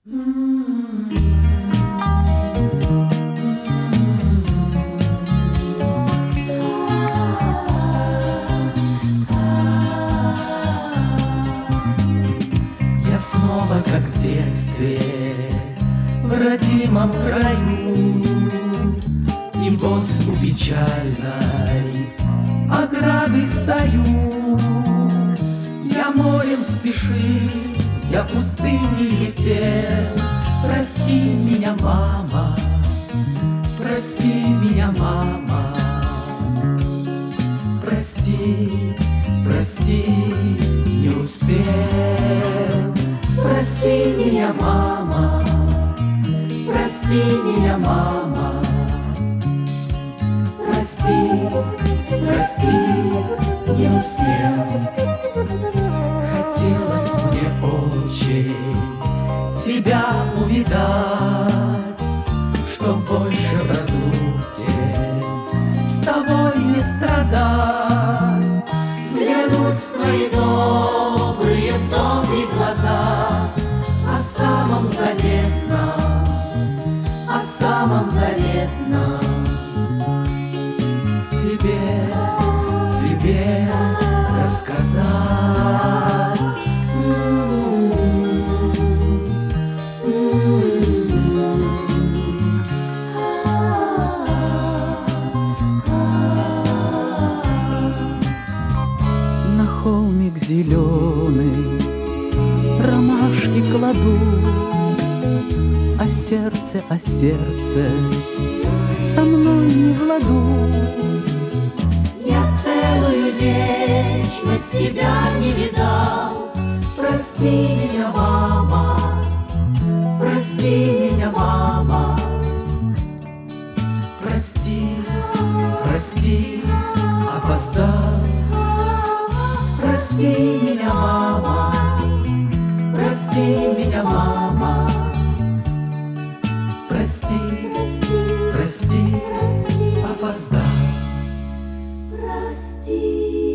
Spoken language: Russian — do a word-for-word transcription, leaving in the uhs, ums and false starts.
Я снова, как в детстве, в родимом краю, и вот у печальной ограды стою. Я морем спешил, я пустыней летел. Прости меня, мама, прости меня, мама. Прости, прости, не успел. Прости меня, мама, прости меня, мама. Прости, прости, не успел. Хотелось мне очень тебя увидать, чтоб больше в разлуке с тобой не страдать. Взглянуть в твои добрые, добрые глаза о самом заветном, о самом заветном. Тебе, тебе рассказать. На холмик зеленый ромашки кладу, а сердце, а сердце со мной не в ладу. Я целую вечность тебя не видал. Прости меня, мама, прости меня, мама. Прости, прости, опоздал. Прости меня, мама, прости меня, мама. Прости, прости, опоздал. Прости.